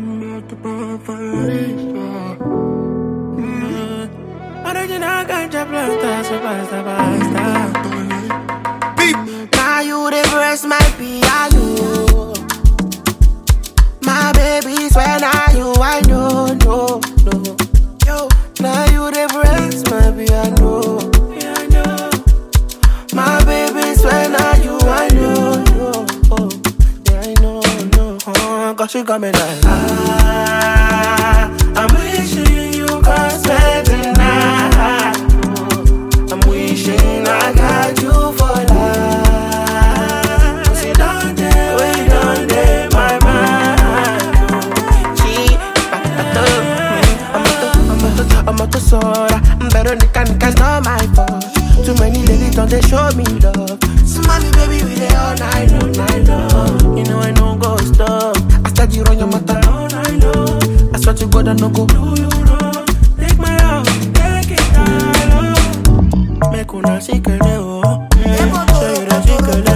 Original ganja planta, so basta. Now you the press my piano. My baby swear now you I know, no. Yo, now you the press my piano. My baby swear now you I know, no. Yeah, I know, no. Cause she got me like I'm wishing you could spend the night. I'm wishing I got you for life. Cause you done there, we done there, my mind. I'm a to Sora, Veronica, it's not my fault. Too many ladies don't they show me love. Smiley baby, we there all night long. You know I don't go stop. I start you run your mouth all night long. I swear to God I no go do you wrong. Take my love, take it all. Make una secret, oh. Show you the secret.